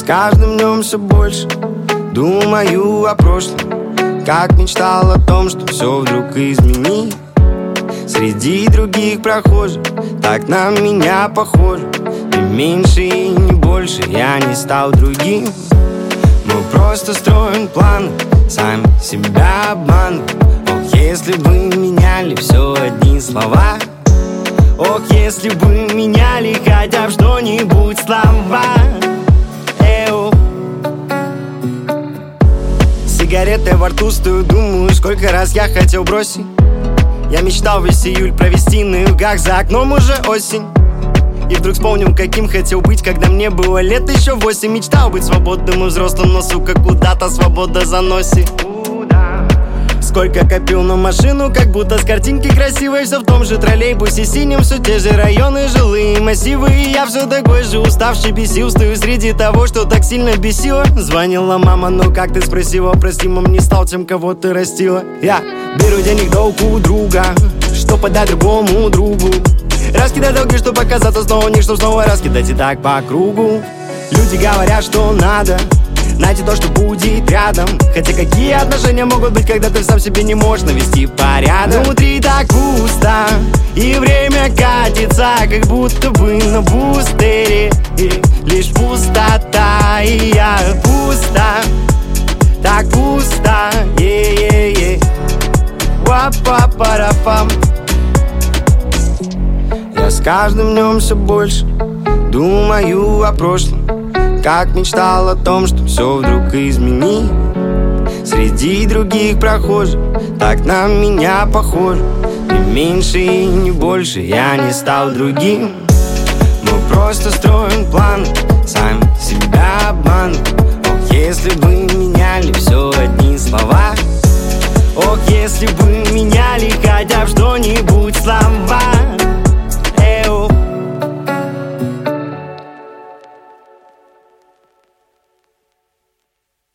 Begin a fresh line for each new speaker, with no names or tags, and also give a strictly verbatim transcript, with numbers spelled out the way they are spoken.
каждым днем все больше думаю о прошлом, как мечтал о том, что все вдруг изменить. Среди других прохожих так на меня похожи. Не меньше и не больше, я не стал другим. Мы просто строим планы, сами себя обманываем. Ох, если бы меняли все одни слова. Ох, если бы меняли хотя бы что-нибудь слова. Эу. Сигареты во рту стою, думаю, сколько раз я хотел бросить. Я мечтал весь июль провести на югах, за окном уже осень. И вдруг вспомнил, каким хотел быть, когда мне было лет еще восемь. Мечтал быть свободным и взрослым, но, сука, куда-то свобода заносит. Сколько копил на машину, как будто с картинки красивой. Все в том же троллейбусе синим, все те же районы, жилые массивы. И я все такой же уставший, бесил. Стою среди того, что так сильно бесило. Звонила мама, но как ты спросила? Прости, мам, не стал тем, кого ты растила. Я беру денег долг у друга, что подать другому другу. Раскидать долги, что показаться снова у них, что снова раскидать и так по кругу. Люди говорят, что надо найти то, что будет рядом. Хотя какие отношения могут быть, когда ты сам себе не можешь навести порядок? Внутри так пусто, и время катится, как будто бы на бустере. И лишь пустота, и я пусто, так пусто, е-е-е. Ва-па-па-ра-пам. Я с каждым днем все больше думаю о прошлом, как мечтал о том, что все вдруг изменить. Среди других прохожих так на меня похожи. Не меньше и не больше, я не стал другим. Мы просто строим планы, сами себя обманываем. Ох, если бы меняли все одни слова. Ох, если бы меняли хотя бы что-нибудь слова.